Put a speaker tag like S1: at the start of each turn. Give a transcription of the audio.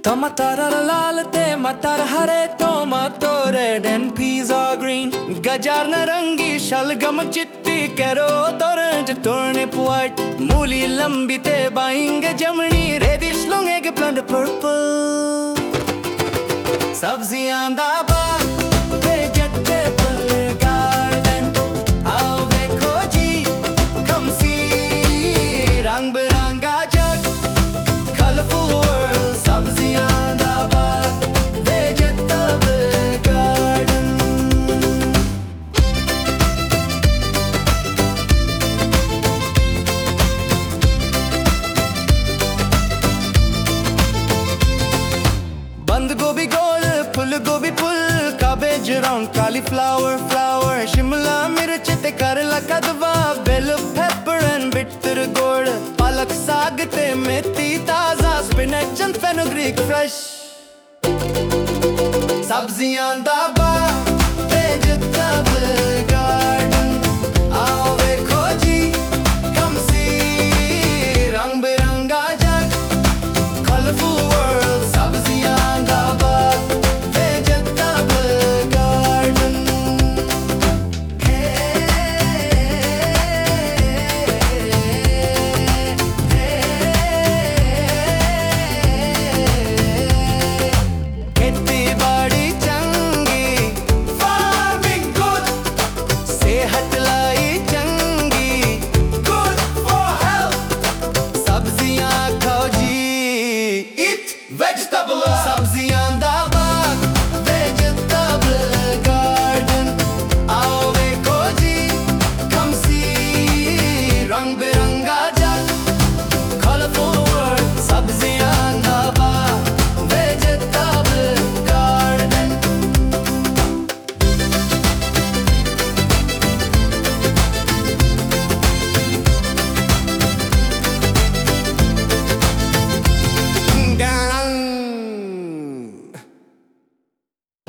S1: Tomato लाल ते मटर हरे tomato red and peas are green गाजर नारंगी शलगम चिट्टी कैरोट ऑरेंज टर्निप वाइट मूली लंबी ते बाइंग जमनी रेडिश लॉन्ग एगप्लांट पर्पल सब्जियां दा बाग वेजिटेबल गार्डन आओ देखो जी come see रंग बिरंगा जग कलरफुल वर्ल्ड सब्जियां दा बाग वेजिटेबल गार्डन बंद गोभी गोल फूल गोभी फुल cabbage round cauliflower flower शिमला मिर्च ते करेला Kadwa bell pepper and bitter gourd पालक साग ते मेथी ताजा spinach and fenugreek fresh सब्जियां दा बाग vegetable